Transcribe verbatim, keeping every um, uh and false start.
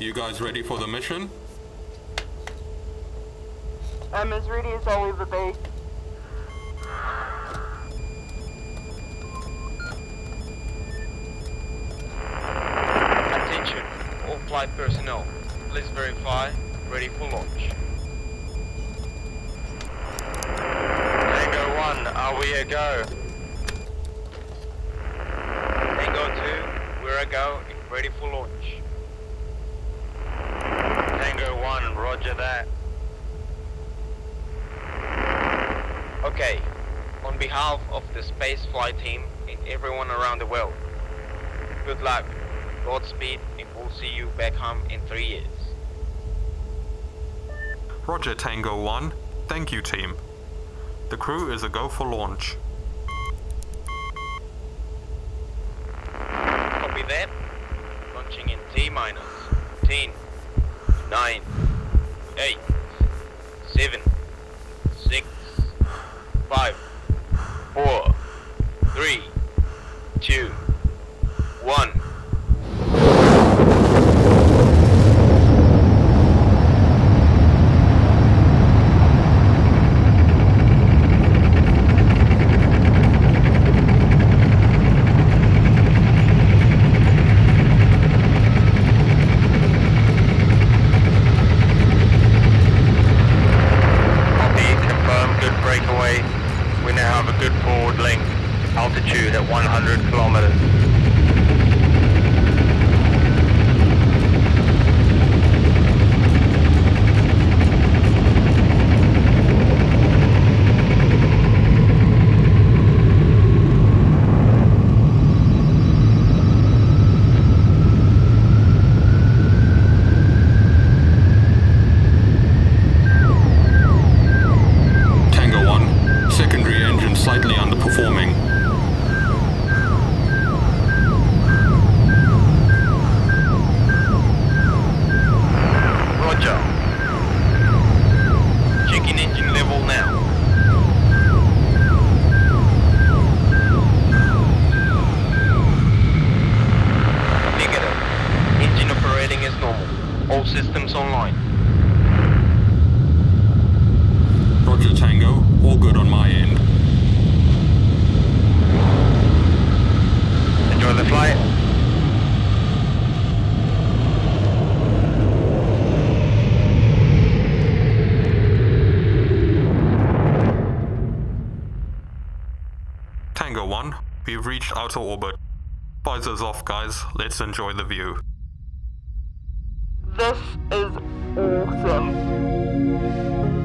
You guys ready for the mission? I'm as ready as I'll ever be. Attention, all flight personnel. Please verify, ready for launch. Tango one, are we a go? Tango two, we're a go, ready for launch. Tango one, roger that. Okay, on behalf of the space flight team and everyone around the world, good luck, Godspeed, and we'll see you back home in three years. Roger Tango one. Thank you, team. The crew is a go for launch. Copy that. Launching in T minus ten, nine, eight, seven, six, five, four, three, two, one. Breakaway. We now have a good forward link, altitude at one hundred kilometers. Secondary engine slightly underperforming. Roger. Checking engine level now. Negative. Engine operating as normal. All systems online. Roger Tango, all good on my end. Enjoy the flight. Tango one, we've reached outer orbit. Visors off, guys. Let's enjoy the view. This is awesome.